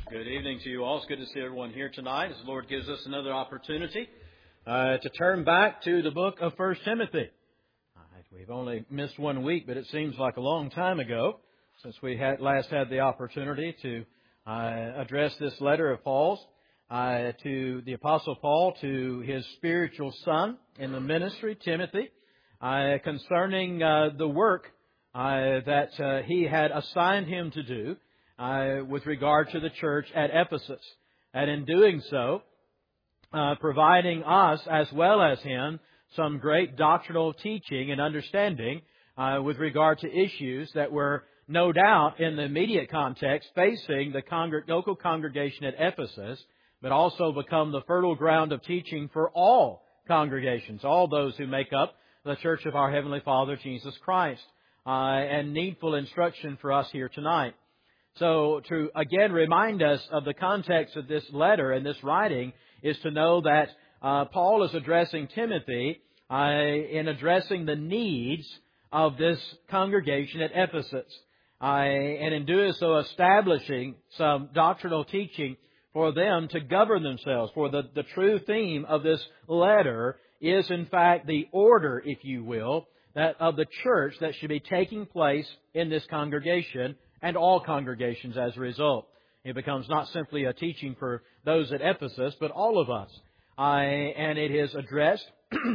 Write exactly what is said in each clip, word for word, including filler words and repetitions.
Good evening to you all. It's good to see everyone here tonight as the Lord gives us another opportunity uh, to turn back to the book of First Timothy. Right, we've only missed one week, but it seems like a long time ago since we had last had the opportunity to uh, address this letter of Paul's uh, to the Apostle Paul to his spiritual son in the ministry, Timothy, uh, concerning uh, the work uh, that uh, he had assigned him to do Uh, with regard to the church at Ephesus. And in doing so, uh, providing us as well as him some great doctrinal teaching and understanding uh, with regard to issues that were no doubt in the immediate context facing the congr- local congregation at Ephesus, but also become the fertile ground of teaching for all congregations, all those who make up the Church of our Heavenly Father, Jesus Christ, uh, and needful instruction for us here tonight. So to again remind us of the context of this letter and this writing is to know that uh, Paul is addressing Timothy uh, in addressing the needs of this congregation at Ephesus. Uh, and in doing so, establishing some doctrinal teaching for them to govern themselves. For the, the true theme of this letter is in fact the order, if you will, that of the church that should be taking place in this congregation and all congregations as a result. It becomes not simply a teaching for those at Ephesus, but all of us. Uh, and it is addressed,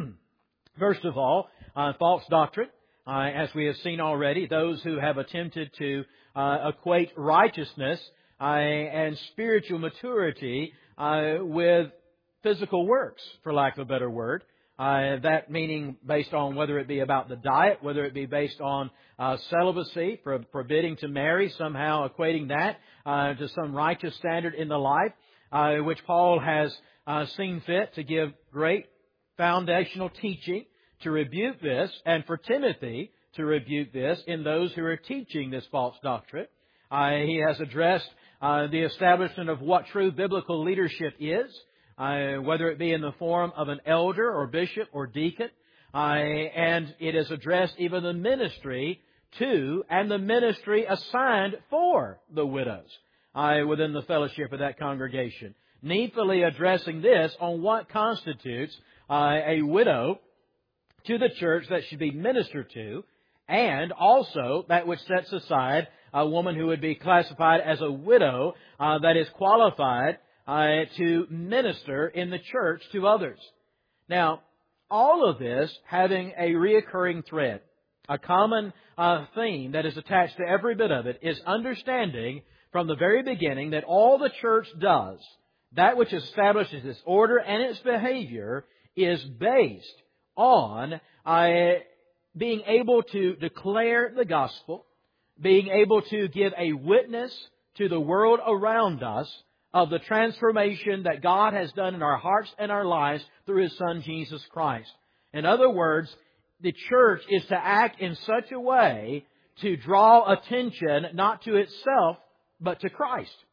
first of all, uh, false doctrine, uh, as we have seen already, those who have attempted to uh, equate righteousness uh, and spiritual maturity uh, with physical works, for lack of a better word. Uh, that meaning based on whether it be about the diet, whether it be based on uh, celibacy, for forbidding to marry, somehow equating that uh, to some righteous standard in the life, uh, which Paul has uh, seen fit to give great foundational teaching to rebuke this, and for Timothy to rebuke this in those who are teaching this false doctrine. Uh, he has addressed uh, the establishment of what true biblical leadership is, Uh, whether it be in the form of an elder or bishop or deacon. Uh, and it has addressed even the ministry to and the ministry assigned for the widows uh, within the fellowship of that congregation. Needfully addressing this on what constitutes uh, a widow to the church that should be ministered to, and also that which sets aside a woman who would be classified as a widow uh, that is qualified Uh, to minister in the church to others. Now, all of this having a reoccurring thread, a common uh, theme that is attached to every bit of it, is understanding from the very beginning that all the church does, that which establishes its order and its behavior, is based on uh, being able to declare the gospel, being able to give a witness to the world around us of the transformation that God has done in our hearts and our lives through His Son, Jesus Christ. In other words, the church is to act in such a way to draw attention not to itself, but to Christ.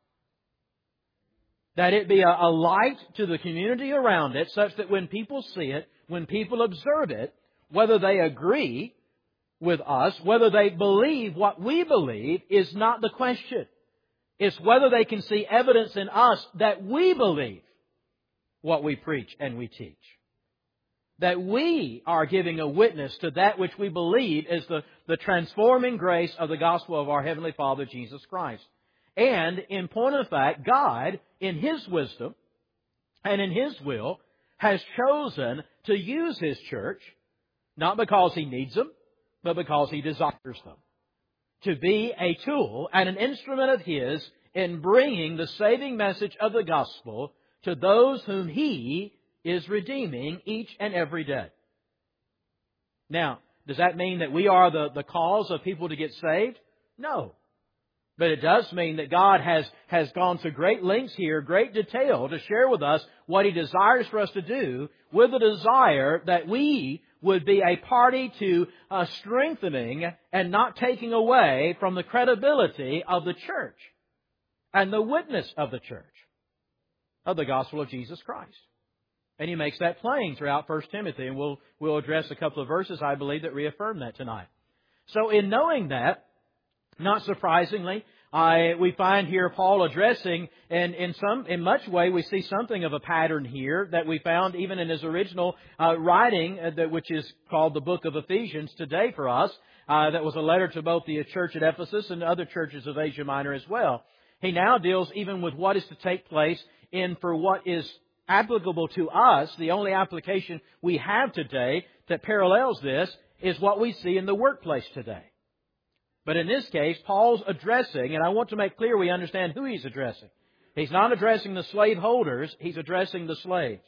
That it be a, a light to the community around it, such that when people see it, when people observe it, whether they agree with us, whether they believe what we believe, is not the question. It's whether they can see evidence in us that we believe what we preach and we teach. That we are giving a witness to that which we believe is the, the transforming grace of the gospel of our Heavenly Father, Jesus Christ. And in point of fact, God, in His wisdom and in His will, has chosen to use His church, not because He needs them, but because He desires them, to be a tool and an instrument of His in bringing the saving message of the gospel to those whom He is redeeming each and every day. Now, does that mean that we are the, the cause of people to get saved? No. But it does mean that God has, has gone to great lengths here, great detail, to share with us what He desires for us to do, with the desire that we would be a party to uh, strengthening and not taking away from the credibility of the church and the witness of the church of the gospel of Jesus Christ. And He makes that plain throughout First Timothy, and we'll, we'll address a couple of verses, I believe, that reaffirm that tonight. So in knowing that, not surprisingly, Uh, we find here Paul addressing, and in some, in much way, we see something of a pattern here that we found even in his original uh, writing, uh, that, which is called the book of Ephesians today for us. Uh, that was a letter to both the church at Ephesus and other churches of Asia Minor as well. He now deals even with what is to take place in for what is applicable to us. The only application we have today that parallels this is what we see in the workplace today. But in this case, Paul's addressing, and I want to make clear we understand who he's addressing. He's not addressing the slaveholders, he's addressing the slaves.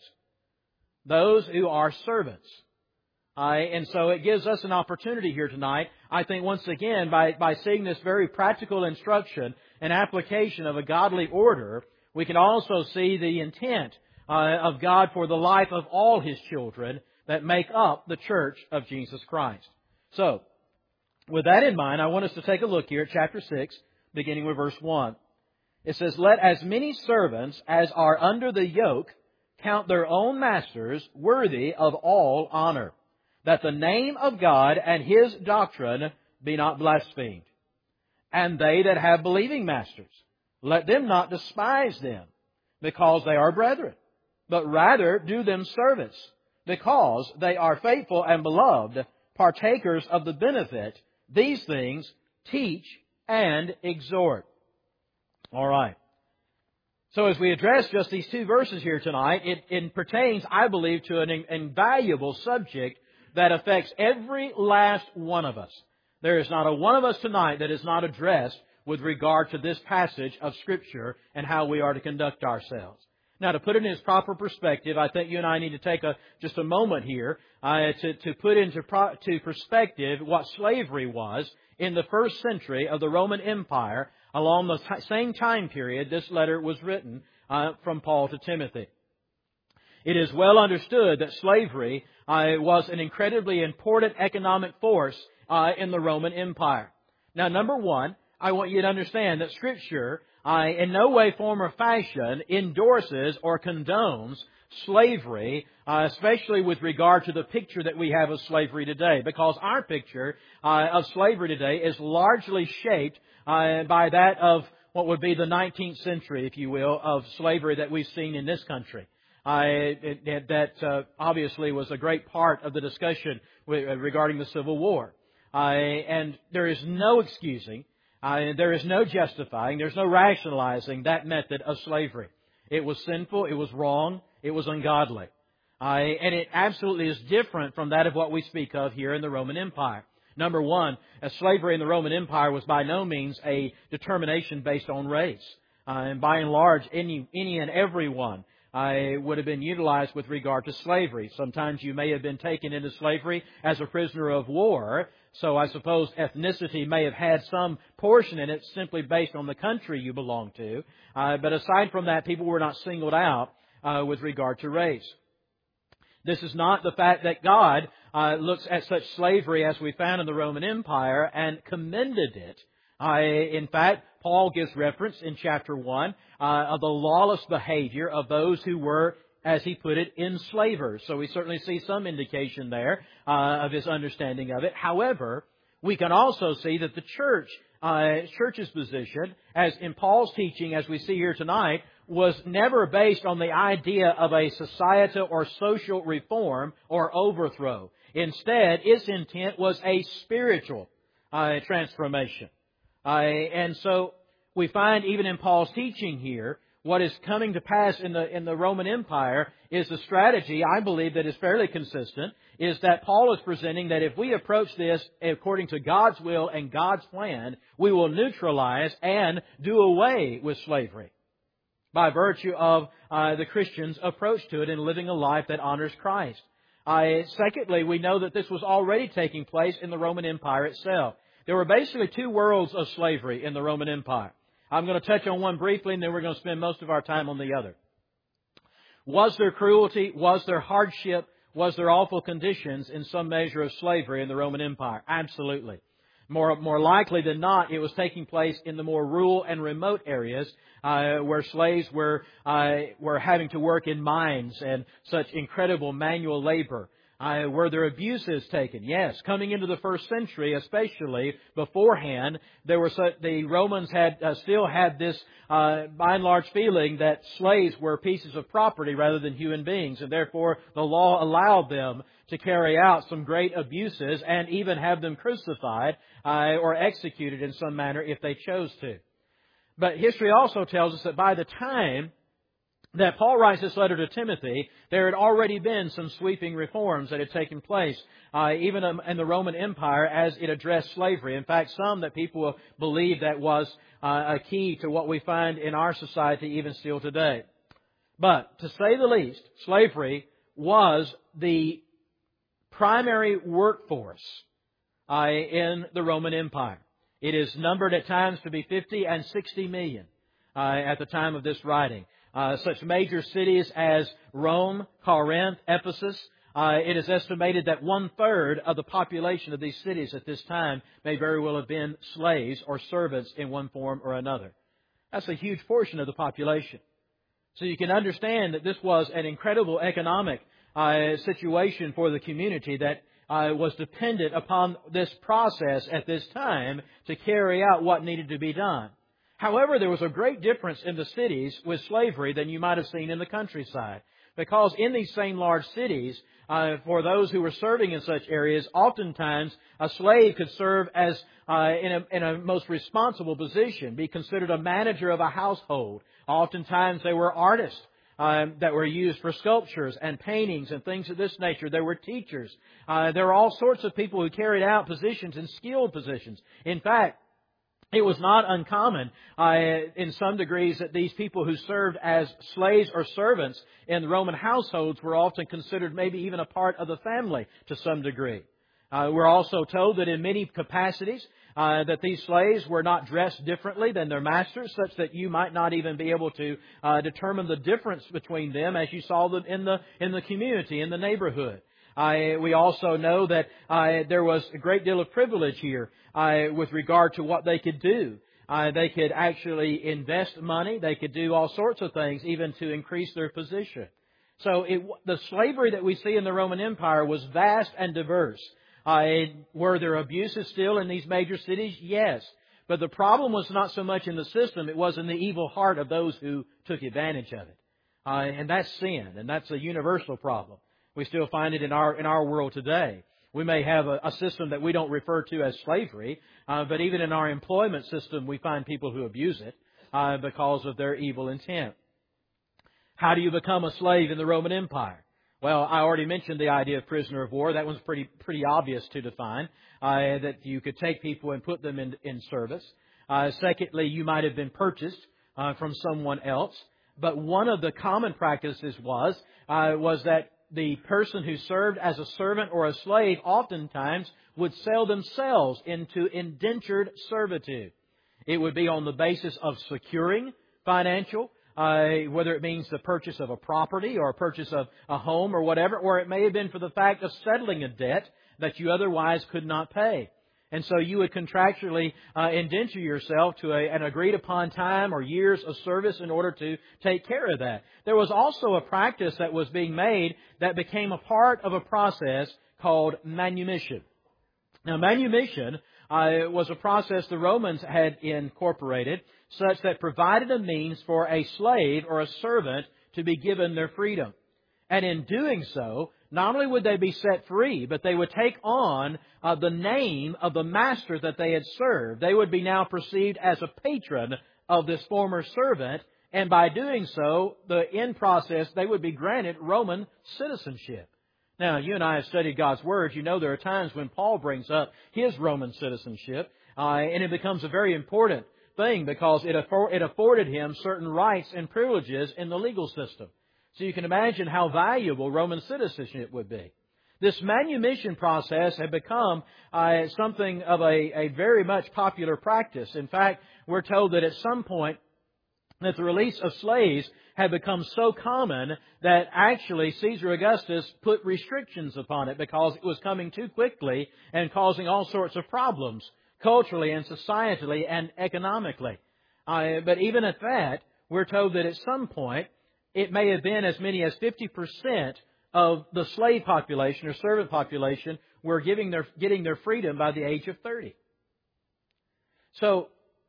Those who are servants. Uh, and so it gives us an opportunity here tonight, I think once again, by, by seeing this very practical instruction and application of a godly order, we can also see the intent uh, of God for the life of all His children that make up the church of Jesus Christ. So, with that in mind, I want us to take a look here at chapter six, beginning with verse one. It says, "Let as many servants as are under the yoke count their own masters worthy of all honor, that the name of God and His doctrine be not blasphemed. And they that have believing masters, let them not despise them, because they are brethren, but rather do them service, because they are faithful and beloved, partakers of the benefit. These things teach and exhort." All right. So as we address just these two verses here tonight, it, it pertains, I believe, to an invaluable subject that affects every last one of us. There is not a one of us tonight that is not addressed with regard to this passage of Scripture and how we are to conduct ourselves. Now, to put it in its proper perspective, I think you and I need to take a just a moment here uh, to, to put into pro, to perspective what slavery was in the first century of the Roman Empire. Along the t- same time period, this letter was written uh, from Paul to Timothy. It is well understood that slavery uh, was an incredibly important economic force uh, in the Roman Empire. Now, number one, I want you to understand that Scripture uh, in no way, form, or fashion endorses or condones slavery, uh, especially with regard to the picture that we have of slavery today, because our picture uh, of slavery today is largely shaped uh, by that of what would be the nineteenth century, if you will, of slavery that we've seen in this country. Uh, it, it, that uh, obviously was a great part of the discussion with, uh, regarding the Civil War. Uh, and there is no excusing, uh, there is no justifying, there's no rationalizing that method of slavery. It was sinful, it was wrong, it was ungodly. Uh, and it absolutely is different from that of what we speak of here in the Roman Empire. Number one, as slavery in the Roman Empire was by no means a determination based on race. Uh, and by and large, any, any and everyone uh, would have been utilized with regard to slavery. Sometimes you may have been taken into slavery as a prisoner of war. So I suppose ethnicity may have had some portion in it simply based on the country you belong to. Uh, but aside from that, people were not singled out uh, with regard to race. This is not the fact that God uh, looks at such slavery as we found in the Roman Empire and commended it. Uh, in fact, Paul gives reference in chapter one uh, of the lawless behavior of those who were, as he put it, enslavers. So we certainly see some indication there uh, of his understanding of it. However, we can also see that the church, uh, church's position, as in Paul's teaching, as we see here tonight, was never based on the idea of a societal or social reform or overthrow. Instead, its intent was a spiritual uh, transformation. Uh, and so we find even in Paul's teaching here, what is coming to pass in the in the Roman Empire is a strategy, I believe, that is fairly consistent, is that Paul is presenting that if we approach this according to God's will and God's plan, we will neutralize and do away with slavery by virtue of uh, the Christian's approach to it in living a life that honors Christ. Uh, secondly, we know that this was already taking place in the Roman Empire itself. There were basically two worlds of slavery in the Roman Empire. I'm going to touch on one briefly, and then we're going to spend most of our time on the other. Was there cruelty? Was there hardship? Was there awful conditions in some measure of slavery in the Roman Empire? Absolutely. More, more likely than not, it was taking place in the more rural and remote areas uh, where slaves were uh, were having to work in mines and such incredible manual labor. Uh, were there abuses taken? Yes. Coming into the first century, especially beforehand, there were so, the Romans had uh, still had this uh, by and large feeling that slaves were pieces of property rather than human beings, and therefore the law allowed them to carry out some great abuses and even have them crucified uh, or executed in some manner if they chose to. But history also tells us that by the time that Paul writes this letter to Timothy, there had already been some sweeping reforms that had taken place, uh, even in the Roman Empire, as it addressed slavery. In fact, some that people believe that was uh, a key to what we find in our society even still today. But, to say the least, slavery was the primary workforce uh, in the Roman Empire. It is numbered at times to be fifty and sixty million uh, at the time of this writing. Uh, such major cities as Rome, Corinth, Ephesus, uh, it is estimated that one-third of the population of these cities at this time may very well have been slaves or servants in one form or another. That's a huge portion of the population. So you can understand that this was an incredible economic uh, situation for the community that uh, was dependent upon this process at this time to carry out what needed to be done. However, there was a great difference in the cities with slavery than you might have seen in the countryside. Because in these same large cities, uh, for those who were serving in such areas, oftentimes a slave could serve as uh, in, a, in a most responsible position, be considered a manager of a household. Oftentimes they were artists um, that were used for sculptures and paintings and things of this nature. There were teachers. Uh, there were all sorts of people who carried out positions and skilled positions. In fact, it was not uncommon uh, in some degrees that these people who served as slaves or servants in the Roman households were often considered maybe even a part of the family to some degree. Uh, we're also told that in many capacities uh, that these slaves were not dressed differently than their masters, such that you might not even be able to uh, determine the difference between them as you saw them in the in the community, in the neighborhood. Uh, we also know that uh, there was a great deal of privilege here uh, with regard to what they could do. Uh, they could actually invest money. They could do all sorts of things, even to increase their position. So it, the slavery that we see in the Roman Empire was vast and diverse. Uh, were there abuses still in these major cities? Yes. But the problem was not so much in the system. It was in the evil heart of those who took advantage of it. Uh, and that's sin. And that's a universal problem. We still find it in our in our world today. We may have a, a system that we don't refer to as slavery, uh, but even in our employment system, we find people who abuse it uh, because of their evil intent. How do you become a slave in the Roman Empire? Well, I already mentioned the idea of prisoner of war. That one's pretty pretty obvious to define, uh, that you could take people and put them in, in service. Uh, secondly, you might have been purchased uh, from someone else. But one of the common practices was uh, was that the person who served as a servant or a slave oftentimes would sell themselves into indentured servitude. It would be on the basis of securing financial, uh, whether it means the purchase of a property or a purchase of a home or whatever, or it may have been for the fact of settling a debt that you otherwise could not pay. And so you would contractually uh, indenture yourself to a, an agreed upon time or years of service in order to take care of that. There was also a practice that was being made that became a part of a process called manumission. Now, manumission uh, was a process the Romans had incorporated such that provided a means for a slave or a servant to be given their freedom. And in doing so, not only would they be set free, but they would take on uh, the name of the master that they had served. They would be now perceived as a patron of this former servant, and by doing so, the in process, they would be granted Roman citizenship. Now, you and I have studied God's Word. You know there are times when Paul brings up his Roman citizenship, uh, and it becomes a very important thing because it, affor- it afforded him certain rights and privileges in the legal system. So you can imagine how valuable Roman citizenship would be. This manumission process had become uh, something of a, a very much popular practice. In fact, we're told that at some point that the release of slaves had become so common that actually Caesar Augustus put restrictions upon it because it was coming too quickly and causing all sorts of problems culturally and societally and economically. Uh, but even at that, we're told that at some point it may have been as many as fifty percent of the slave population or servant population were giving their, getting their freedom by the age of thirty. So,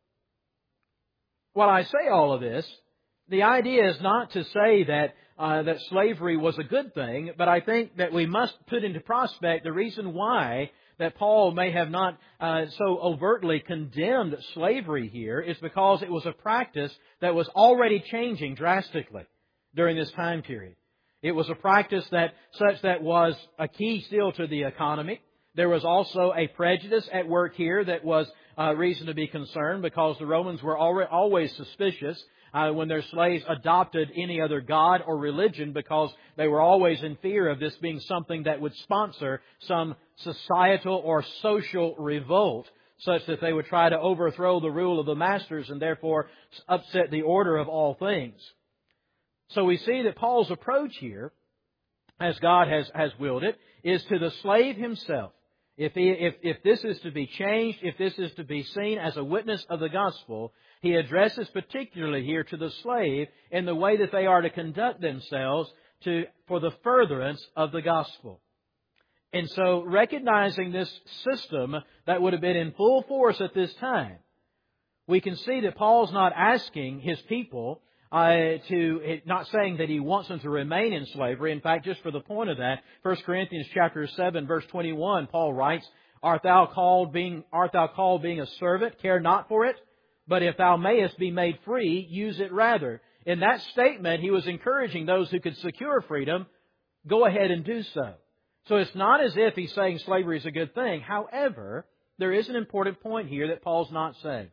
while I say all of this, the idea is not to say that uh, that slavery was a good thing, but I think that we must put into prospect the reason why that Paul may have not uh, so overtly condemned slavery here is because it was a practice that was already changing drastically during this time period. It was a practice that such that was a key still to the economy. There was also a prejudice at work here that was uh, reason to be concerned because the Romans were already, always suspicious uh, when their slaves adopted any other god or religion because they were always in fear of this being something that would sponsor some societal or social revolt such that they would try to overthrow the rule of the masters and therefore upset the order of all things. So we see that Paul's approach here, as God has, has willed it, is to the slave himself. If, he, if, if this is to be changed, if this is to be seen as a witness of the gospel, he addresses particularly here to the slave in the way that they are to conduct themselves to, for the furtherance of the gospel. And so, recognizing this system that would have been in full force at this time, we can see that Paul's not asking his people Uh, to not saying that he wants them to remain in slavery. In fact, just for the point of that, First Corinthians chapter seven, verse twenty-one, Paul writes, "Art thou called being art thou called being a servant? Care not for it. But if thou mayest be made free, use it rather." In that statement, he was encouraging those who could secure freedom, go ahead and do so. So it's not as if he's saying slavery is a good thing. However, there is an important point here that Paul's not saying.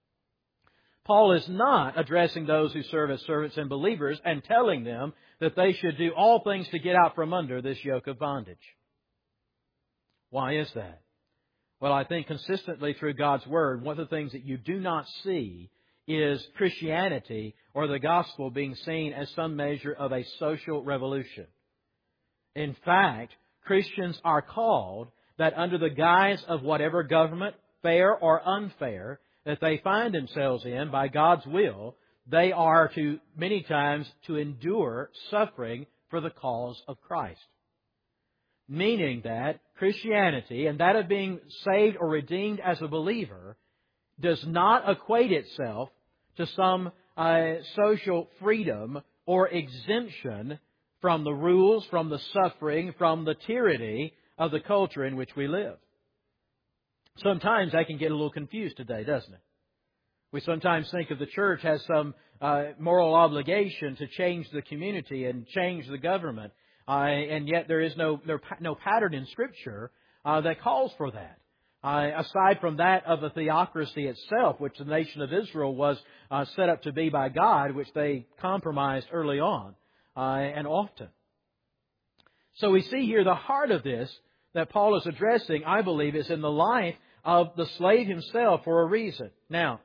Paul is not addressing those who serve as servants and believers and telling them that they should do all things to get out from under this yoke of bondage. Why is that? Well, I think consistently through God's Word, one of the things that you do not see is Christianity or the gospel being seen as some measure of a social revolution. In fact, Christians are called that under the guise of whatever government, fair or unfair, that they find themselves in by God's will, they are to, many times, to endure suffering for the cause of Christ. Meaning that Christianity, and that of being saved or redeemed as a believer, does not equate itself to some uh, social freedom or exemption from the rules, from the suffering, from the tyranny of the culture in which we live. Sometimes that can get a little confused today, doesn't it? We sometimes think of the church as some uh, moral obligation to change the community and change the government. Uh, and yet there is no, no, no pattern in Scripture uh, that calls for that. Uh, aside from that of the theocracy itself, which the nation of Israel was uh, set up to be by God, which they compromised early on uh, and often. So we see here the heart of this that Paul is addressing, I believe, is in the life of the slave himself for a reason. Now,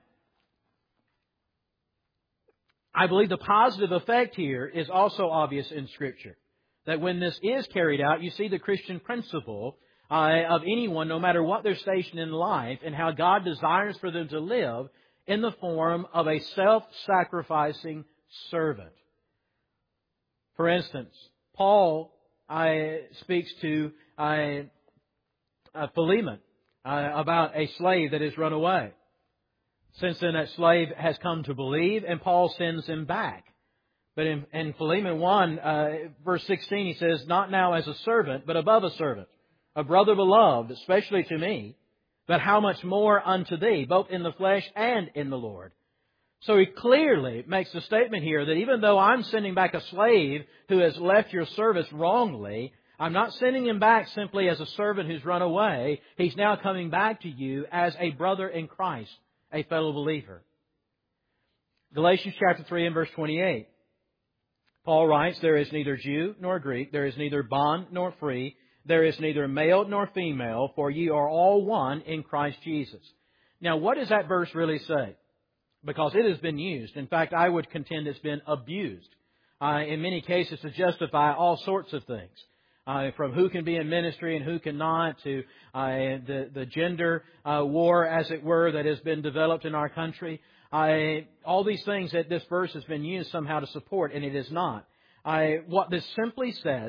I believe the positive effect here is also obvious in Scripture. That when this is carried out, you see the Christian principle uh, of anyone, no matter what their station in life, and how God desires for them to live in the form of a self-sacrificing servant. For instance, Paul uh, speaks to uh, uh, Philemon uh, about a slave that has run away. Since then, that slave has come to believe, and Paul sends him back. But in, in Philemon one, uh, verse sixteen, he says, "Not now as a servant, but above a servant, a brother beloved, especially to me, but how much more unto thee, both in the flesh and in the Lord." So he clearly makes the statement here that even though I'm sending back a slave who has left your service wrongly, I'm not sending him back simply as a servant who's run away. He's now coming back to you as a brother in Christ, a fellow believer. Galatians chapter three and verse twenty-eight. Paul writes, "There is neither Jew nor Greek, there is neither bond nor free, there is neither male nor female, for ye are all one in Christ Jesus." Now, what does that verse really say? Because it has been used. In fact, I would contend it's been abused uh, in many cases to justify all sorts of things. Uh, from who can be in ministry and who cannot, to uh, the, the gender uh, war, as it were, that has been developed in our country. Uh, all these things that this verse has been used somehow to support, and it is not. Uh, what this simply says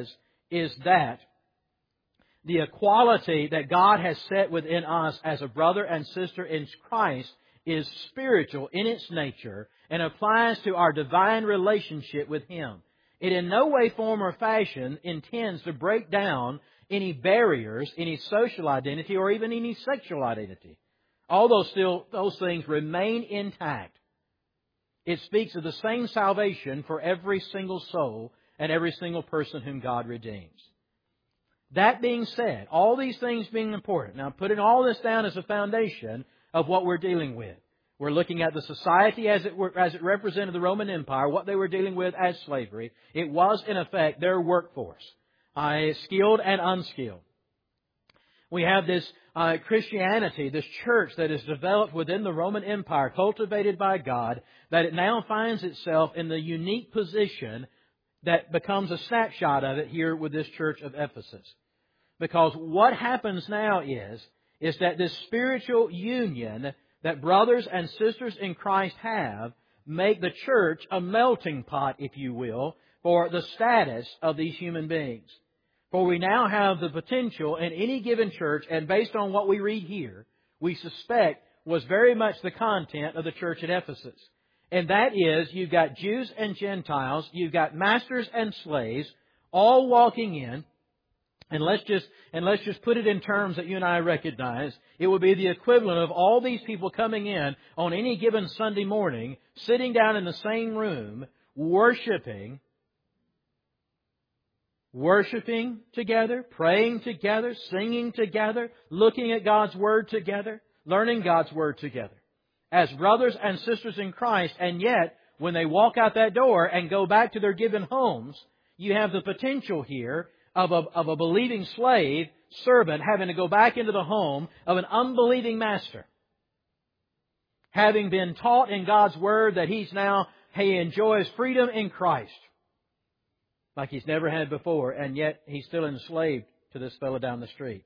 is that the equality that God has set within us as a brother and sister in Christ is spiritual in its nature and applies to our divine relationship with Him. It in no way, form, or fashion intends to break down any barriers, any social identity, or even any sexual identity. Although still those things remain intact, it speaks of the same salvation for every single soul and every single person whom God redeems. That being said, all these things being important, now putting all this down as a foundation of what we're dealing with. We're looking at the society as it were, as it represented the Roman Empire, what they were dealing with as slavery. It was, in effect, their workforce, uh, skilled and unskilled. We have this uh, Christianity, this church that is developed within the Roman Empire, cultivated by God, that it now finds itself in the unique position that becomes a snapshot of it here with this church of Ephesus. Because what happens now is, is that this spiritual union that brothers and sisters in Christ have make the church a melting pot, if you will, for the status of these human beings. For we now have the potential in any given church, and based on what we read here, we suspect was very much the content of the church at Ephesus. And that is, you've got Jews and Gentiles, you've got masters and slaves, all walking in. And let's just and let's just put it in terms that you and I recognize. It would be the equivalent of all these people coming in on any given Sunday morning, sitting down in the same room, worshiping, worshiping together, praying together, singing together, looking at God's Word together, learning God's Word together, as brothers and sisters in Christ. And yet, when they walk out that door and go back to their given homes, you have the potential here Of a, of a believing slave servant having to go back into the home of an unbelieving master. Having been taught in God's Word that he's now, he enjoys freedom in Christ. Like he's never had before, and yet he's still enslaved to this fellow down the street.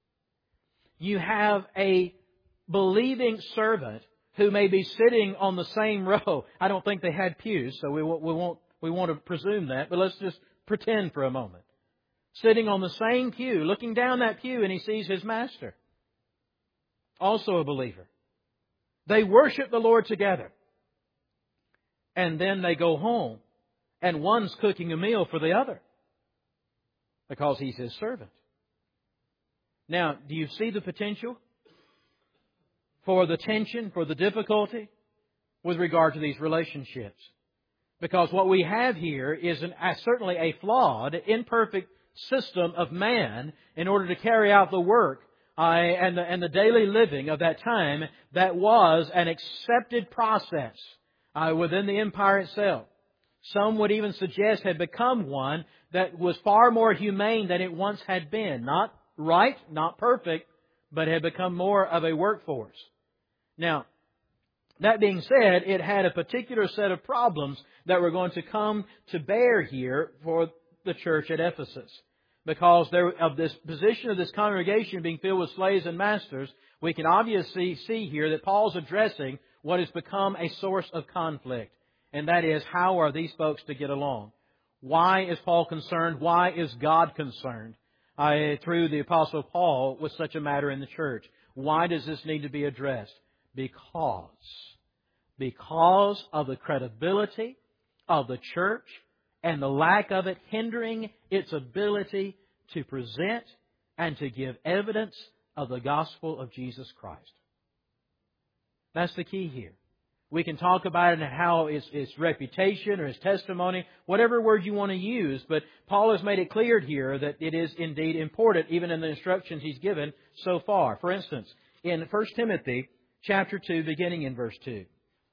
You have a believing servant who may be sitting on the same row. I don't think they had pews, so we won't, we won't, we want to presume that, but let's just pretend for a moment. Sitting on the same pew, looking down that pew, and he sees his master. Also a believer. They worship the Lord together. And then they go home. And one's cooking a meal for the other. Because he's his servant. Now, do you see the potential for the tension, for the difficulty with regard to these relationships? Because what we have here is an, uh, certainly a flawed, imperfect system of man in order to carry out the work uh, and, the, and the daily living of that time that was an accepted process uh, within the empire itself. Some would even suggest had become one that was far more humane than it once had been. Not right, not perfect, but had become more of a workforce. Now, that being said, it had a particular set of problems that were going to come to bear here for the church at Ephesus. Because there, of this position of this congregation being filled with slaves and masters, we can obviously see here that Paul's addressing what has become a source of conflict. And that is, how are these folks to get along? Why is Paul concerned? Why is God concerned uh, through the Apostle Paul with such a matter in the church? Why does this need to be addressed? Because. Because of the credibility of the church and the lack of it hindering its ability to present and to give evidence of the gospel of Jesus Christ. That's the key here. We can talk about it and how its, its reputation or its testimony, whatever word you want to use, but Paul has made it clear here that it is indeed important, even in the instructions he's given so far. For instance, in First Timothy chapter two, beginning in verse two.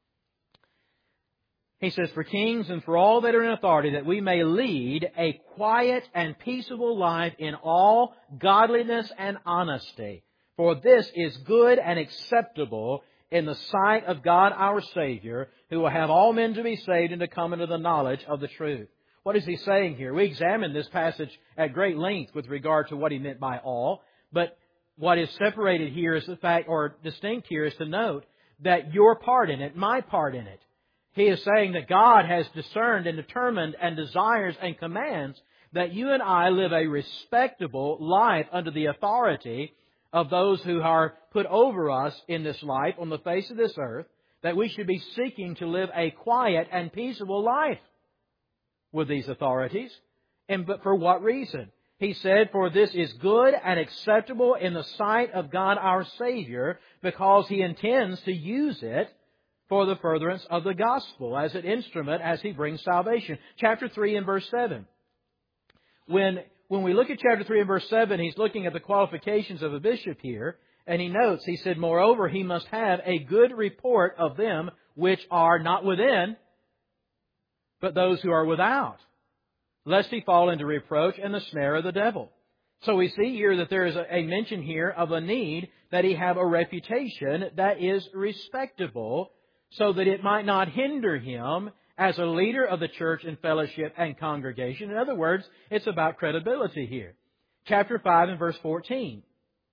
He says, "For kings and for all that are in authority, that we may lead a quiet and peaceable life in all godliness and honesty. For this is good and acceptable in the sight of God our Savior, who will have all men to be saved and to come into the knowledge of the truth." What is he saying here? We examined this passage at great length with regard to what he meant by all. But what is separated here is the fact, or distinct here, is to note that your part in it, my part in it. He is saying that God has discerned and determined and desires and commands that you and I live a respectable life under the authority of those who are put over us in this life on the face of this earth, that we should be seeking to live a quiet and peaceable life with these authorities. And but for what reason? He said, for this is good and acceptable in the sight of God our Savior, because He intends to use it for the furtherance of the gospel as an instrument as He brings salvation. Chapter three and verse seven. When, when we look at chapter three and verse seven, he's looking at the qualifications of a bishop here, and he notes, he said, moreover, he must have a good report of them which are not within, but those who are without, lest he fall into reproach and the snare of the devil. So we see here that there is a mention here of a need that he have a reputation that is respectable, so that it might not hinder him as a leader of the church and fellowship and congregation. In other words, it's about credibility here. Chapter five and verse fourteen.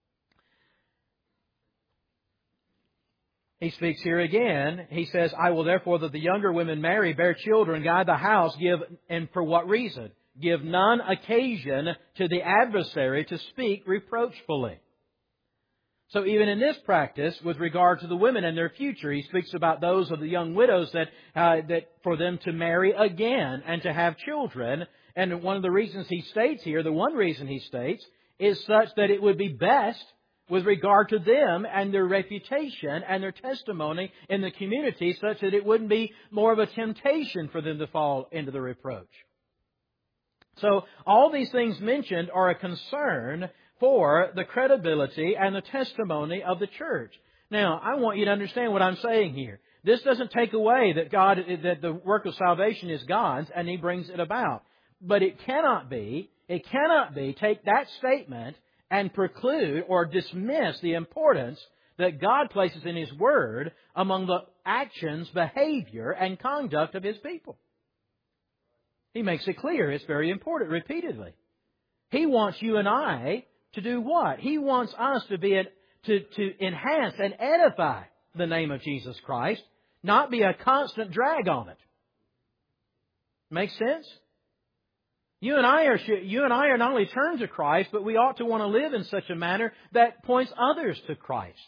He speaks here again. He says, I will therefore that the younger women marry, bear children, guide the house, give, and for what reason? Give none occasion to the adversary to speak reproachfully. So even in this practice, with regard to the women and their future, he speaks about those of the young widows that, uh, that for them to marry again and to have children. And one of the reasons he states here, the one reason he states, is such that it would be best with regard to them and their reputation and their testimony in the community, such that it wouldn't be more of a temptation for them to fall into the reproach. So all these things mentioned are a concern for the credibility and the testimony of the church. Now, I want you to understand what I'm saying here. This doesn't take away that God, that the work of salvation is God's and He brings it about. But it cannot be, it cannot be, take that statement and preclude or dismiss the importance that God places in His Word among the actions, behavior, and conduct of His people. He makes it clear it's very important repeatedly. He wants you and I to do what? He wants us to be a, to, to enhance and edify the name of Jesus Christ, not be a constant drag on it. Make sense? You and I are you and I are not only turned to Christ, but we ought to want to live in such a manner that points others to Christ.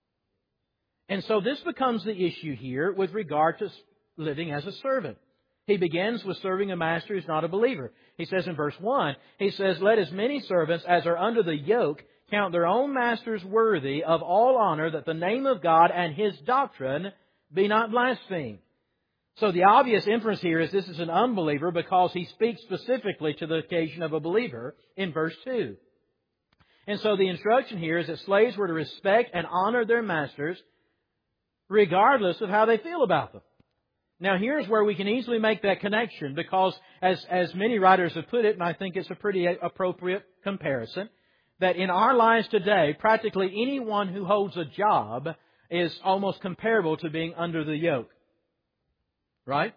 And so this becomes the issue here with regard to living as a servant. He begins with serving a master who's not a believer. He says in verse one, he says, let as many servants as are under the yoke count their own masters worthy of all honor, that the name of God and His doctrine be not blasphemed. So the obvious inference here is this is an unbeliever, because he speaks specifically to the occasion of a believer in verse two. And so the instruction here is that slaves were to respect and honor their masters regardless of how they feel about them. Now here's where we can easily make that connection, because as, as many writers have put it, and I think it's a pretty appropriate comparison, that in our lives today, practically anyone who holds a job is almost comparable to being under the yoke. Right?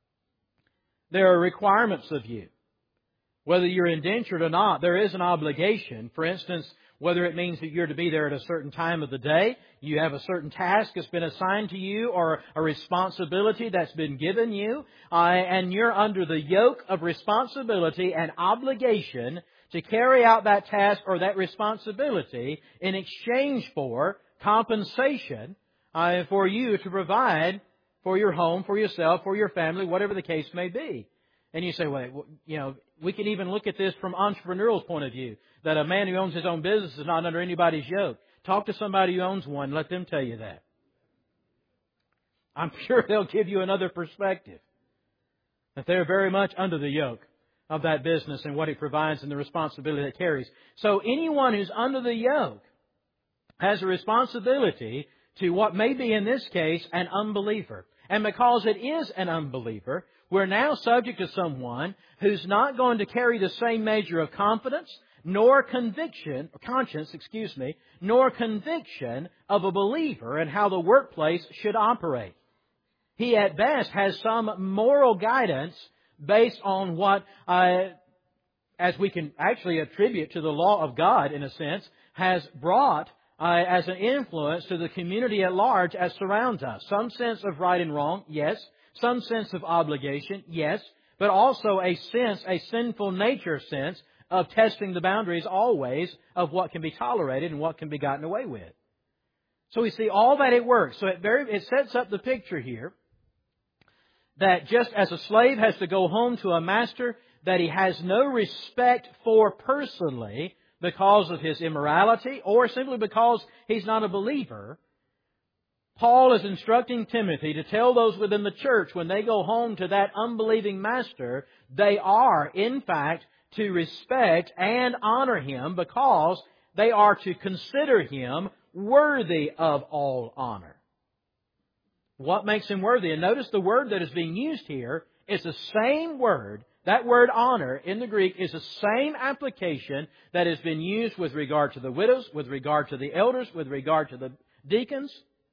There are requirements of you. Whether you're indentured or not, there is an obligation. For instance, whether it means that you're to be there at a certain time of the day, you have a certain task that's been assigned to you, or a responsibility that's been given you, uh, and you're under the yoke of responsibility and obligation to carry out that task or that responsibility in exchange for compensation uh, for you to provide for your home, for yourself, for your family, whatever the case may be. And you say, wait, well, you know, we can even look at this from entrepreneurial point of view, that a man who owns his own business is not under anybody's yoke. Talk to somebody who owns one, let them tell you that. I'm sure they'll give you another perspective, that they're very much under the yoke of that business and what it provides and the responsibility it carries. So anyone who's under the yoke has a responsibility to what may be in this case an unbeliever. And because it is an unbeliever, we're now subject to someone who's not going to carry the same measure of confidence, nor conviction, conscience, excuse me, nor conviction of a believer and how the workplace should operate. He at best has some moral guidance based on what, uh, as we can actually attribute to the law of God in a sense, has brought Uh, as an influence to the community at large as surrounds us. Some sense of right and wrong, yes. Some sense of obligation, yes. but also a sense, a sinful nature sense of testing the boundaries always of what can be tolerated and what can be gotten away with. So we see all that at work. So it, very, it sets up the picture here that just as a slave has to go home to a master that he has no respect for personally because of his immorality or simply because he's not a believer, Paul is instructing Timothy to tell those within the church when they go home to that unbelieving master, they are, in fact, to respect and honor him because they are to consider him worthy of all honor. What makes him worthy? And notice the word that is being used here is the same word. That word honor in the Greek is the same application that has been used with regard to the widows, with regard to the elders, with regard to the deacons,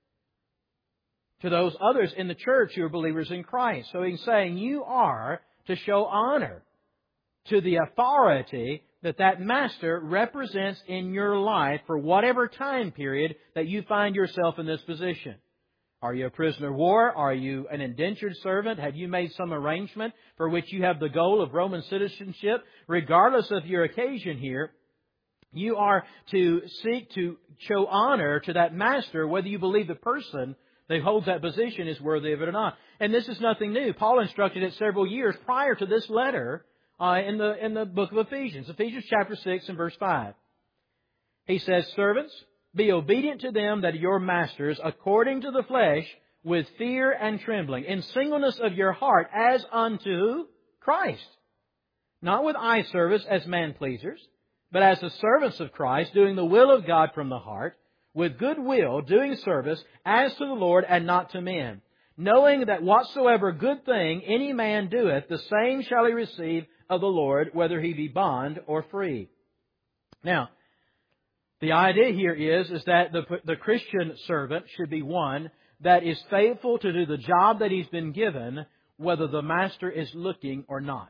to those others in the church who are believers in Christ. So he's saying you are to show honor to the authority that that master represents in your life for whatever time period that you find yourself in this position. Are you a prisoner of war? Are you an indentured servant? Have you made some arrangement for which you have the goal of Roman citizenship? Regardless of your occasion here, you are to seek to show honor to that master, whether you believe the person that holds that position is worthy of it or not. And this is nothing new. Paul instructed it several years prior to this letter uh, in the in the book of Ephesians. Ephesians chapter six and verse five. He says, "Servants, be obedient to them that are your masters according to the flesh with fear and trembling, in singleness of your heart as unto Christ. Not with eye service as man-pleasers, but as the servants of Christ, doing the will of God from the heart, with good will, doing service as to the Lord and not to men, knowing that whatsoever good thing any man doeth, the same shall he receive of the Lord, whether he be bond or free." Now, the idea here is, is that the, the Christian servant should be one that is faithful to do the job that he's been given, whether the master is looking or not.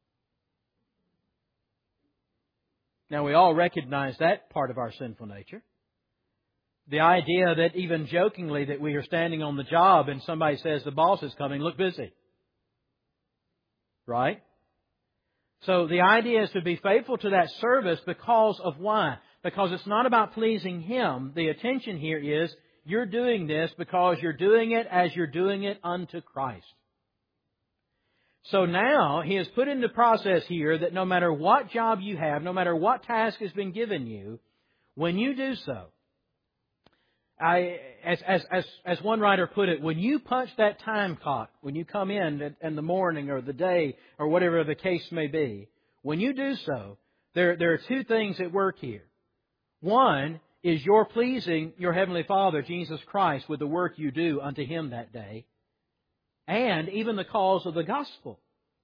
Now, we all recognize that part of our sinful nature. The idea that even jokingly that we are standing on the job and somebody says the boss is coming, look busy. Right? So the idea is to be faithful to that service because of why? Because it's not about pleasing Him. The attention here is you're doing this because you're doing it as you're doing it unto Christ. So now He has put into process here that no matter what job you have, no matter what task has been given you, when you do so, I, as, as, as, as one writer put it, when you punch that time clock, when you come in in the morning or the day or whatever the case may be, when you do so, there, there are two things at work here. One is you're pleasing your Heavenly Father, Jesus Christ, with the work you do unto Him that day, and even the cause of the gospel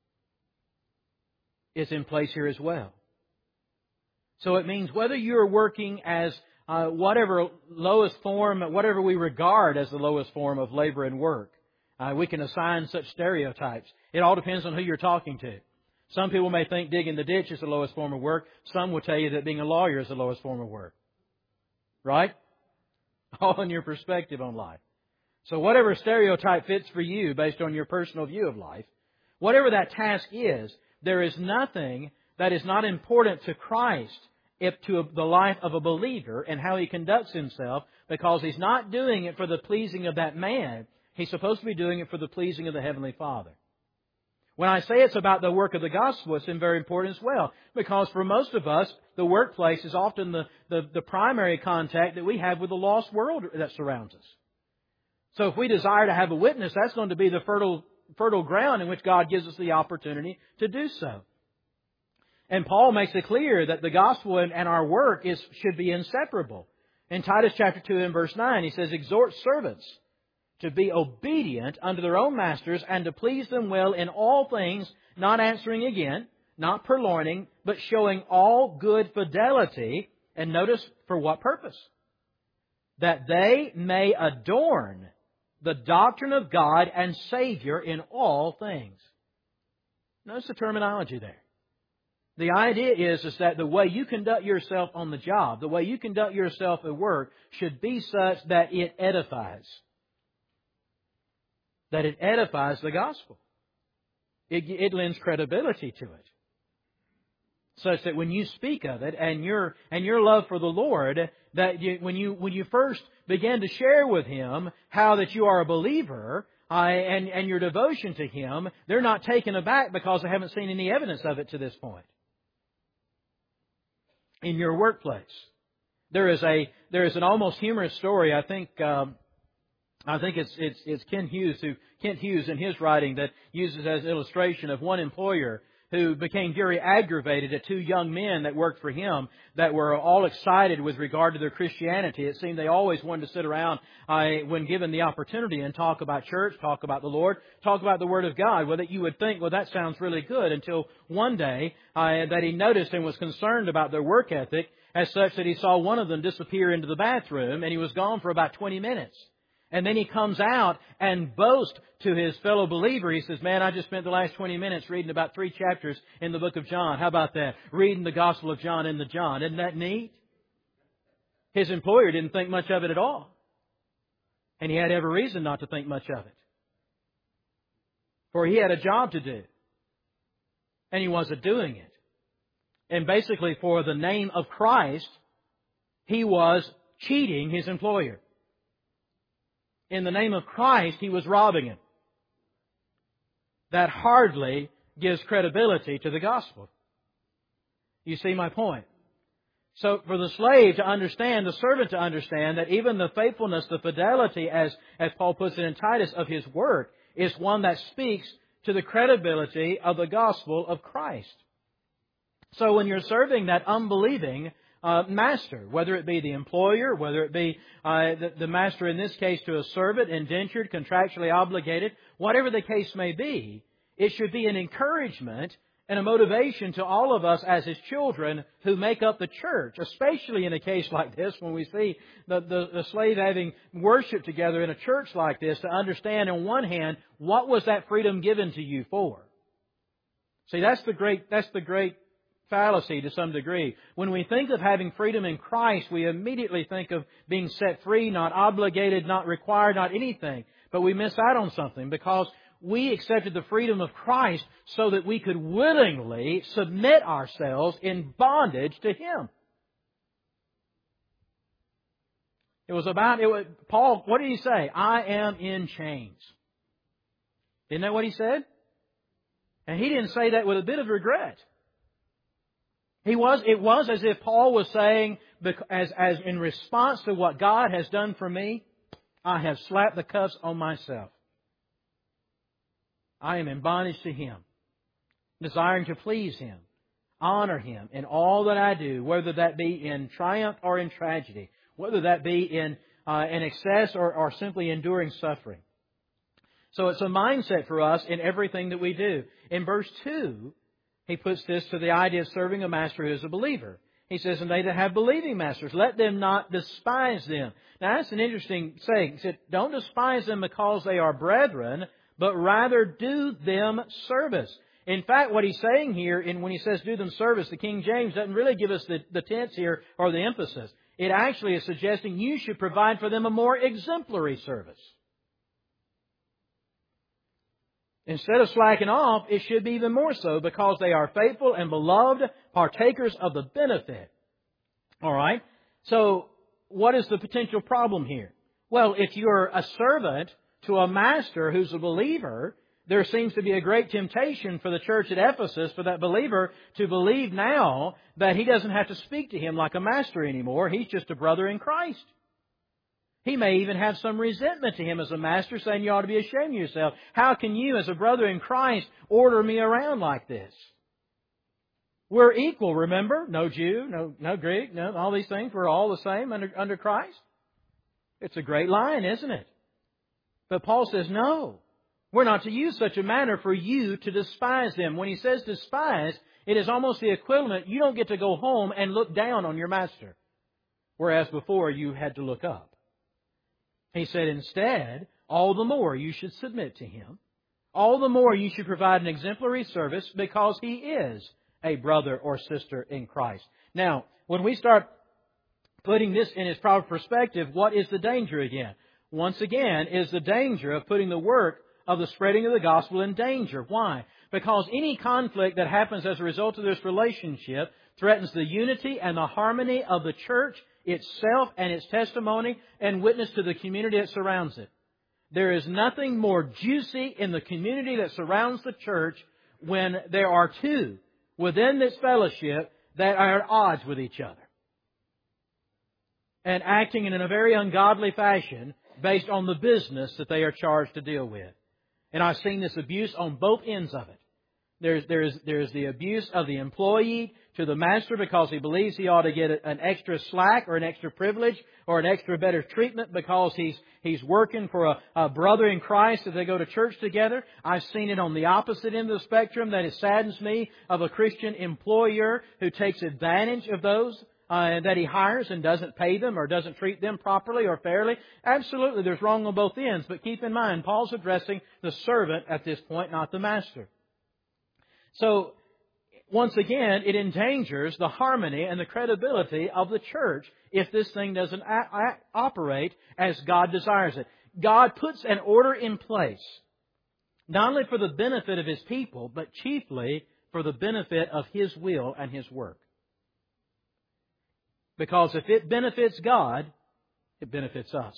is in place here as well. So it means whether you're working as uh, whatever lowest form, whatever we regard as the lowest form of labor and work, uh, we can assign such stereotypes. It all depends on who you're talking to. Some people may think digging the ditch is the lowest form of work. Some will tell you that being a lawyer is the lowest form of work. Right? All in your perspective on life. So whatever stereotype fits for you based on your personal view of life, whatever that task is, there is nothing that is not important to Christ if to the life of a believer and how he conducts himself, because he's not doing it for the pleasing of that man. He's supposed to be doing it for the pleasing of the Heavenly Father. When I say it's about the work of the gospel, it's very important as well. Because for most of us, the workplace is often the, the, the primary contact that we have with the lost world that surrounds us. So if we desire to have a witness, that's going to be the fertile, fertile ground in which God gives us the opportunity to do so. And Paul makes it clear that the gospel and, and our work is should be inseparable. In Titus chapter two and verse nine, he says, "Exhort servants to be obedient unto their own masters, and to please them well in all things, not answering again, not purloining, but showing all good fidelity." And notice for what purpose? "That they may adorn the doctrine of God and Savior in all things." Notice the terminology there. The idea is, is that the way you conduct yourself on the job, the way you conduct yourself at work, should be such that it edifies. That it edifies the gospel. It, it lends credibility to it. Such that when you speak of it and your and your love for the Lord, that you, when you when you first begin to share with Him how that you are a believer uh, and and your devotion to Him, they're not taken aback because they haven't seen any evidence of it to this point. In your workplace, there is a there is an almost humorous story. I think um, I think it's it's it's Ken Hughes who Kent Hughes in his writing that uses as an illustration of one employer who became very aggravated at two young men that worked for him that were all excited with regard to their Christianity. It seemed they always wanted to sit around uh, when given the opportunity and talk about church, talk about the Lord, talk about the Word of God. Well, that you would think, well, that sounds really good, until one day uh, that he noticed and was concerned about their work ethic as such that he saw one of them disappear into the bathroom, and he was gone for about twenty minutes. And then he comes out and boasts to his fellow believer. He says, man, I just spent the last twenty minutes reading about three chapters in the book of John. How about that? Reading the Gospel of John in the John. Isn't that neat? His employer didn't think much of it at all. And he had every reason not to think much of it. For he had a job to do. And he wasn't doing it. And basically, for the name of Christ, he was cheating his employer. In the name of Christ, he was robbing him. That hardly gives credibility to the gospel. You see my point? So for the slave to understand, the servant to understand, that even the faithfulness, the fidelity, as, as Paul puts it in Titus, of his work, is one that speaks to the credibility of the gospel of Christ. So when you're serving that unbelieving Uh, master, whether it be the employer, whether it be uh, the, the master in this case to a servant, indentured, contractually obligated, whatever the case may be, it should be an encouragement and a motivation to all of us as His children who make up the church, especially in a case like this when we see the, the, the slave having worship together in a church like this, to understand on one hand, what was that freedom given to you for? See, that's the great, that's the great fallacy to some degree. When we think of having freedom in Christ, we immediately think of being set free, not obligated, not required, not anything. But we miss out on something, because we accepted the freedom of Christ so that we could willingly submit ourselves in bondage to Him. It was about, it was, Paul, what did he say? I am in chains. Isn't that what he said? And he didn't say that with a bit of regret. He was, it was as if Paul was saying, as, as in response to what God has done for me, I have slapped the cuffs on myself. I am in bondage to Him, desiring to please Him, honor Him in all that I do, whether that be in triumph or in tragedy, whether that be in, uh, in excess or, or simply enduring suffering. So it's a mindset for us in everything that we do. In verse two, he puts this to the idea of serving a master who is a believer. He says, and they that have believing masters, let them not despise them. Now that's an interesting saying. He said, don't despise them because they are brethren, but rather do them service. In fact, what he's saying here, in when he says do them service, the King James doesn't really give us the, the tense here or the emphasis. It actually is suggesting you should provide for them a more exemplary service. Instead of slacking off, it should be even more so, because they are faithful and beloved partakers of the benefit. All right? So, what is the potential problem here? Well, if you're a servant to a master who's a believer, there seems to be a great temptation for the church at Ephesus, for that believer to believe now that he doesn't have to speak to him like a master anymore. He's just a brother in Christ. He may even have some resentment to him as a master, saying, you ought to be ashamed of yourself. How can you, as a brother in Christ, order me around like this? We're equal, remember? No Jew, no no Greek, no all these things. We're all the same under, under Christ. It's a great line, isn't it? But Paul says, no. We're not to use such a manner for you to despise them. When he says despise, it is almost the equivalent. You don't get to go home and look down on your master, whereas before you had to look up. He said, instead, all the more you should submit to Him. All the more you should provide an exemplary service, because He is a brother or sister in Christ. Now, when we start putting this in its proper perspective, what is the danger again? Once again, is the danger of putting the work of the spreading of the gospel in danger. Why? Because any conflict that happens as a result of this relationship threatens the unity and the harmony of the church itself and its testimony and witness to the community that surrounds it. There is nothing more juicy in the community that surrounds the church when there are two within this fellowship that are at odds with each other and acting in a very ungodly fashion based on the business that they are charged to deal with. And I've seen this abuse on both ends of it. There's, there's, there's the abuse of the employee to the master because he believes he ought to get an extra slack or an extra privilege or an extra better treatment because he's he's working for a, a brother in Christ as they go to church together. I've seen it on the opposite end of the spectrum that it saddens me of a Christian employer who takes advantage of those uh, that he hires and doesn't pay them or doesn't treat them properly or fairly. Absolutely, there's wrong on both ends. But keep in mind, Paul's addressing the servant at this point, not the master. So, once again, it endangers the harmony and the credibility of the church if this thing doesn't a- a- operate as God desires it. God puts an order in place, not only for the benefit of His people, but chiefly for the benefit of His will and His work. Because if it benefits God, it benefits us.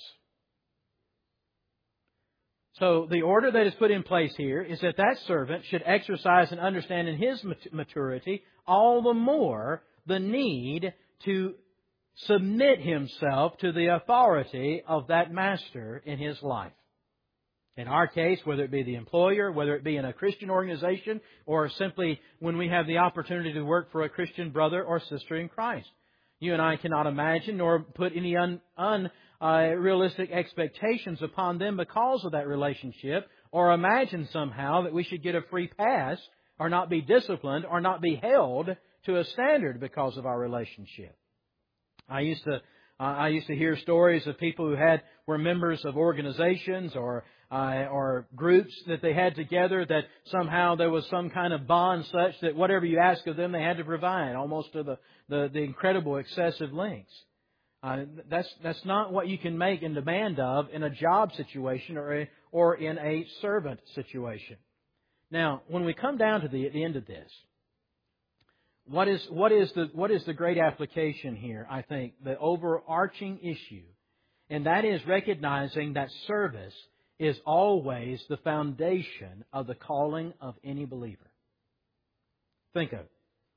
So the order that is put in place here is that that servant should exercise and understand in his maturity all the more the need to submit himself to the authority of that master in his life. In our case, whether it be the employer, whether it be in a Christian organization, or simply when we have the opportunity to work for a Christian brother or sister in Christ. You and I cannot imagine nor put any un, un Uh, realistic expectations upon them because of that relationship, or imagine somehow that we should get a free pass or not be disciplined or not be held to a standard because of our relationship. I used to uh, I used to hear stories of people who had were members of organizations or uh, or groups that they had together that somehow there was some kind of bond such that whatever you ask of them they had to provide, almost to the the, the incredible excessive lengths. Uh, that's that's not what you can make and demand of in a job situation or a, or in a servant situation. Now, when we come down to the, the end of this, what is what is the what is the great application here? I think the overarching issue, and that is recognizing that service is always the foundation of the calling of any believer. Think of it.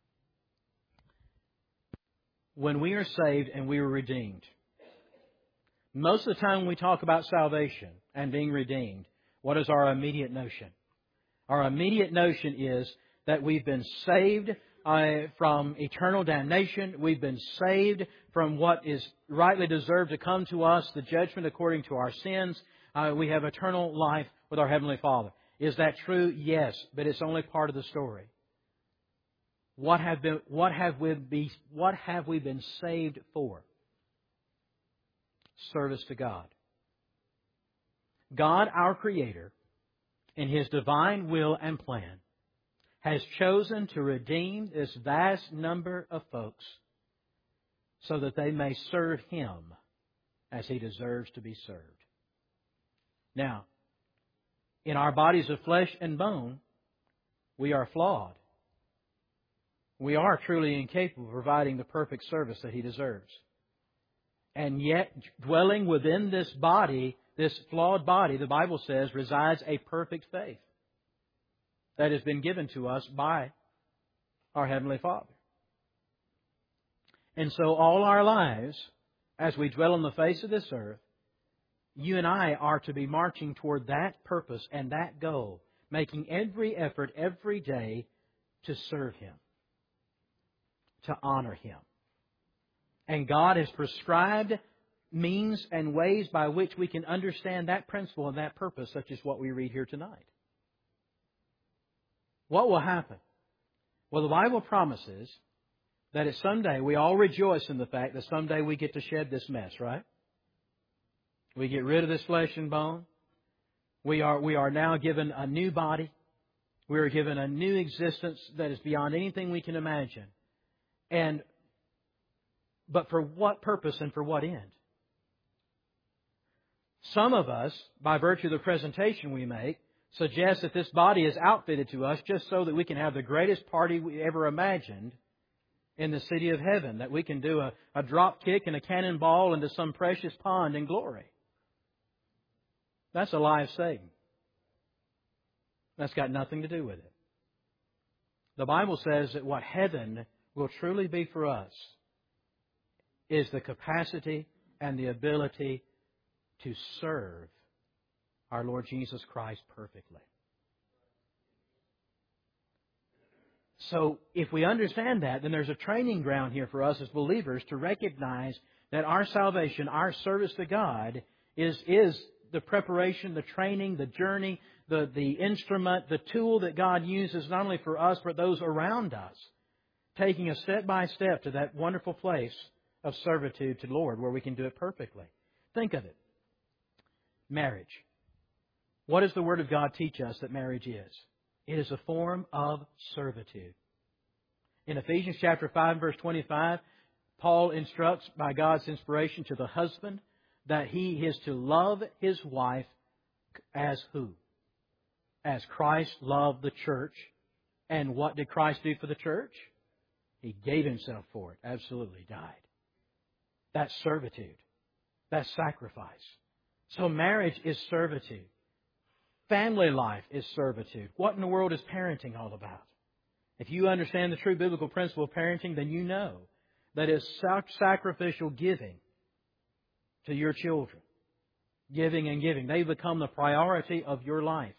When we are saved and we are redeemed, most of the time when we talk about salvation and being redeemed, what is our immediate notion? Our immediate notion is that we've been saved uh, from eternal damnation. We've been saved from what is rightly deserved to come to us, the judgment according to our sins. Uh, we have eternal life with our Heavenly Father. Is that true? Yes, but it's only part of the story. What have been, what have we be, what have we been saved for? Service to God. God, our Creator, in His divine will and plan, has chosen to redeem this vast number of folks so that they may serve Him as He deserves to be served. Now, in our bodies of flesh and bone, we are flawed. We are truly incapable of providing the perfect service that He deserves. And yet, dwelling within this body, this flawed body, the Bible says, resides a perfect faith that has been given to us by our Heavenly Father. And so all our lives, as we dwell on the face of this earth, you and I are to be marching toward that purpose and that goal, making every effort every day to serve Him, to honor Him. And God has prescribed means and ways by which we can understand that principle and that purpose, such as what we read here tonight. What will happen? Well, the Bible promises that at someday we all rejoice in the fact that someday we get to shed this mess, right? We get rid of this flesh and bone. We are, we are now given a new body. We are given a new existence that is beyond anything we can imagine. And, but for what purpose and for what end? Some of us, by virtue of the presentation we make, suggests that this body is outfitted to us just so that we can have the greatest party we ever imagined in the city of heaven, that we can do a, a drop kick and a cannonball into some precious pond in glory. That's a lie of Satan. That's got nothing to do with it. The Bible says that what heaven will truly be for us is the capacity and the ability to serve our Lord Jesus Christ perfectly. So if we understand that, then there's a training ground here for us as believers to recognize that our salvation, our service to God, is, is the preparation, the training, the journey, the, the instrument, the tool that God uses not only for us, but those around us, taking us step by step to that wonderful place of servitude to the Lord where we can do it perfectly. Think of it. Marriage. What does the Word of God teach us that marriage is? It is a form of servitude. In Ephesians chapter five, verse twenty-five, Paul instructs by God's inspiration to the husband that he is to love his wife as who? As Christ loved the church. And what did Christ do for the church? He gave Himself for it. Absolutely died. That's servitude. That's sacrifice. So marriage is servitude. Family life is servitude. What in the world is parenting all about? If you understand the true biblical principle of parenting, then you know that it's sacrificial giving to your children. Giving and giving. They become the priority of your life.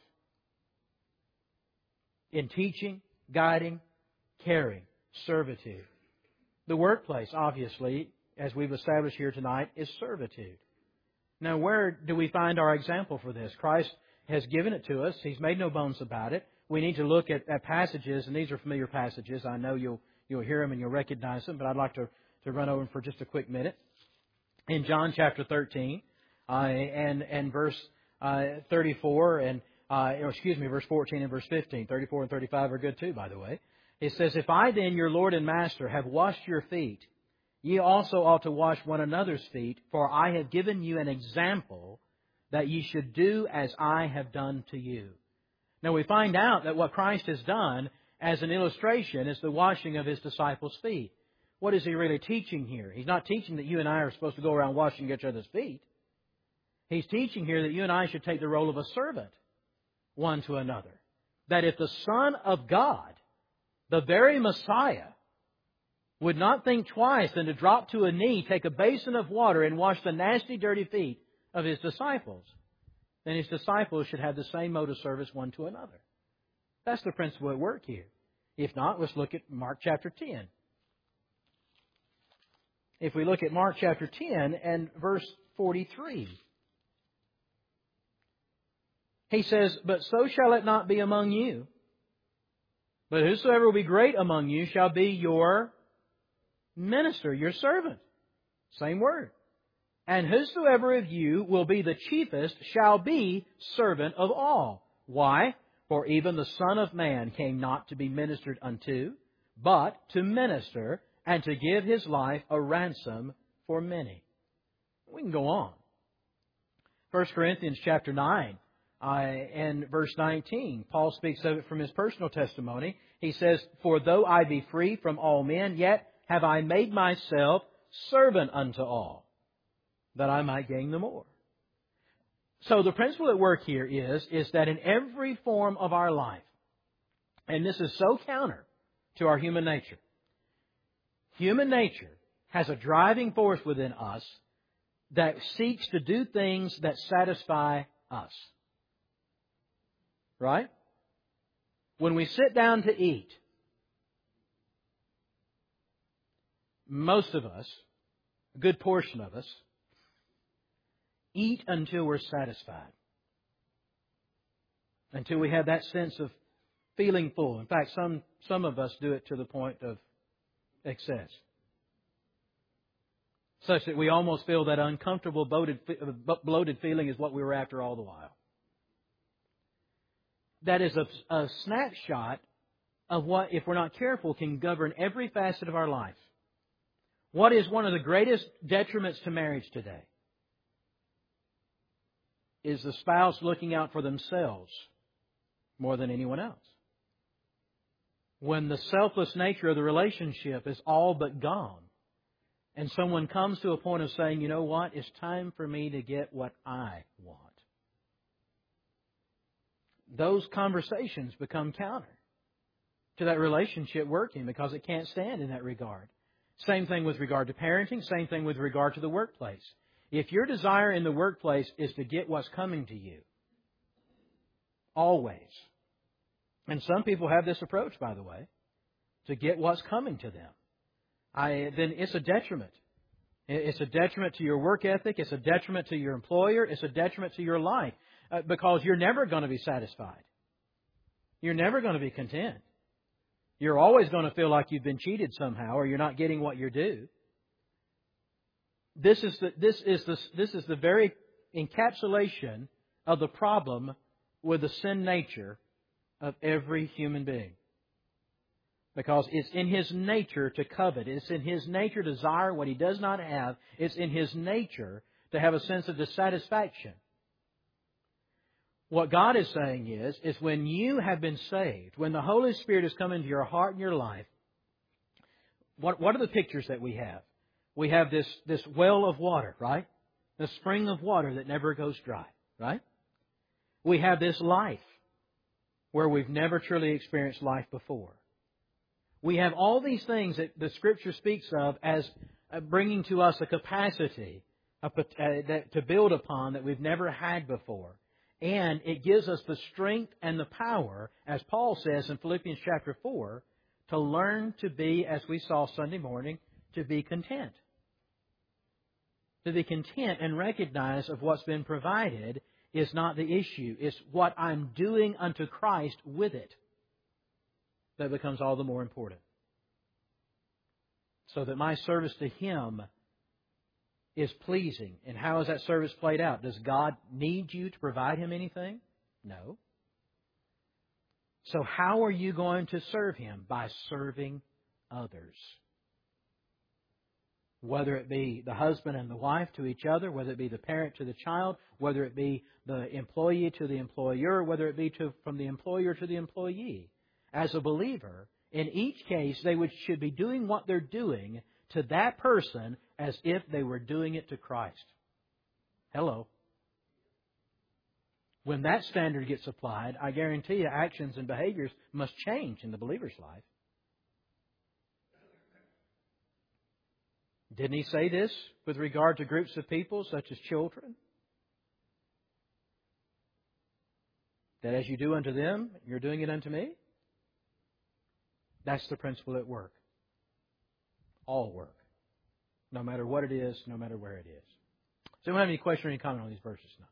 In teaching, guiding, caring, servitude. The workplace, obviously, as we've established here tonight, is servitude. Now, where do we find our example for this? Christ has given it to us. He's made no bones about it. We need to look at, at passages, and these are familiar passages. I know you'll you'll hear them and you'll recognize them, but I'd like to, to run over them for just a quick minute. In John chapter thirteen, uh, and and verse uh, thirty-four, and uh, or excuse me, verse fourteen and verse fifteen. thirty-four and thirty-five are good too, by the way. It says, "If I then, your Lord and Master, have washed your feet, ye also ought to wash one another's feet, for I have given you an example that ye should do as I have done to you." Now we find out that what Christ has done as an illustration is the washing of His disciples' feet. What is He really teaching here? He's not teaching that you and I are supposed to go around washing each other's feet. He's teaching here that you and I should take the role of a servant one to another. That if the Son of God, the very Messiah, would not think twice than to drop to a knee, take a basin of water, and wash the nasty, dirty feet of His disciples, then His disciples should have the same mode of service one to another. That's the principle at work here. If not, let's look at Mark chapter ten. If we look at Mark chapter ten and verse forty-three, He says, "But so shall it not be among you. But whosoever will be great among you shall be your minister," your servant. Same word. "And whosoever of you will be the chiefest shall be servant of all. Why? For even the Son of Man came not to be ministered unto, but to minister, and to give His life a ransom for many." We can go on. First Corinthians chapter nine uh, and verse nineteen. Paul speaks of it from his personal testimony. He says, "For though I be free from all men, yet have I made myself servant unto all, that I might gain the more." So the principle at work here is, is that in every form of our life, and this is so counter to our human nature, human nature has a driving force within us that seeks to do things that satisfy us. Right? When we sit down to eat, most of us, a good portion of us, eat until we're satisfied. Until we have that sense of feeling full. In fact, some, some of us do it to the point of excess. Such that we almost feel that uncomfortable bloated, bloated feeling is what we were after all the while. That is a, a snapshot of what, if we're not careful, can govern every facet of our life. What is one of the greatest detriments to marriage today? Is the spouse looking out for themselves more than anyone else. When the selfless nature of the relationship is all but gone, and someone comes to a point of saying, you know what, it's time for me to get what I want. Those conversations become counter to that relationship working because it can't stand in that regard. Same thing with regard to parenting, same thing with regard to the workplace. If your desire in the workplace is to get what's coming to you, always, and some people have this approach, by the way, to get what's coming to them, I, then it's a detriment. It's a detriment to your work ethic. It's a detriment to your employer. It's a detriment to your life uh, because you're never going to be satisfied. You're never going to be content. You're always going to feel like you've been cheated somehow or you're not getting what you're due. This is the, this is the, this is the very encapsulation of the problem with the sin nature of every human being. Because it's in his nature to covet. It's in his nature to desire what he does not have. It's in his nature to have a sense of dissatisfaction. What God is saying is, is when you have been saved, when the Holy Spirit has come into your heart and your life, what, what are the pictures that we have? We have this, this well of water, right? The spring of water that never goes dry, right? We have this life where we've never truly experienced life before. We have all these things that the Scripture speaks of as bringing to us a capacity to build upon that we've never had before. And it gives us the strength and the power, as Paul says in Philippians chapter four, to learn to be, as we saw Sunday morning, to be content. To be content and recognize of what's been provided is not the issue. It's what I'm doing unto Christ with it that becomes all the more important. So that my service to Him is pleasing. And how is that service played out? Does God need you to provide Him anything? No. So how are you going to serve Him? By serving others. Whether it be the husband and the wife to each other, whether it be the parent to the child, whether it be the employee to the employer, whether it be to, from the employer to the employee. As a believer, in each case, they would, should be doing what they're doing to that person as if they were doing it to Christ. Hello. When that standard gets applied, I guarantee you actions and behaviors must change in the believer's life. Didn't He say this with regard to groups of people such as children? That as you do unto them, you're doing it unto me? That's the principle at work. All work. No matter what it is, no matter where it is. So, do you have any question or any comment on these verses now?